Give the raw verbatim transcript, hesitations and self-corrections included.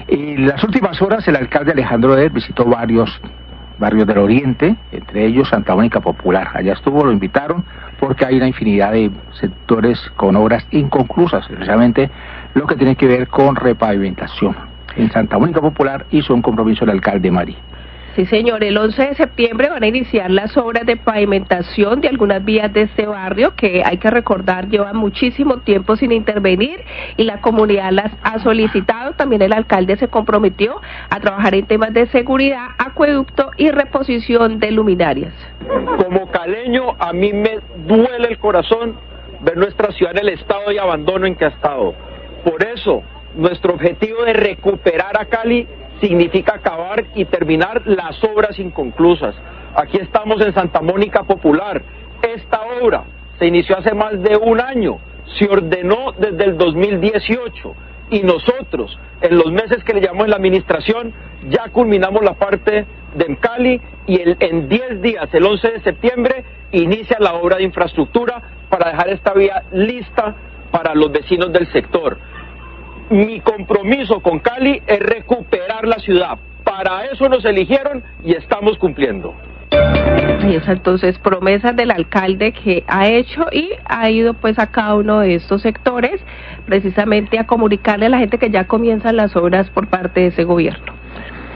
En las últimas horas el alcalde Alejandro Eder visitó varios barrios del Oriente, entre ellos Santa Mónica Popular. Allá estuvo, lo invitaron porque hay una infinidad de sectores con obras inconclusas, precisamente lo que tiene que ver con repavimentación. En Santa Mónica Popular hizo un compromiso el alcalde Mari. Sí, señor, el once de septiembre van a iniciar las obras de pavimentación de algunas vías de este barrio que, hay que recordar, llevan muchísimo tiempo sin intervenir y la comunidad las ha solicitado. También el alcalde se comprometió a trabajar en temas de seguridad, acueducto y reposición de luminarias. Como caleño, a mí me duele el corazón ver nuestra ciudad en el estado de abandono en que ha estado. Por eso, nuestro objetivo de recuperar a Cali significa acabar y terminar las obras inconclusas. Aquí estamos en Santa Mónica Popular. Esta obra se inició hace más de un año, se ordenó desde el dos mil dieciocho y nosotros, en los meses que le llamamos la administración, ya culminamos la parte de Cali y el, en diez días, el once de septiembre, inicia la obra de infraestructura para dejar esta vía lista para los vecinos del sector. Mi compromiso con Cali es recuperar la ciudad. Para eso nos eligieron y estamos cumpliendo. Y esa entonces promesas del alcalde que ha hecho y ha ido pues a cada uno de estos sectores precisamente a comunicarle a la gente que ya comienzan las obras por parte de ese gobierno.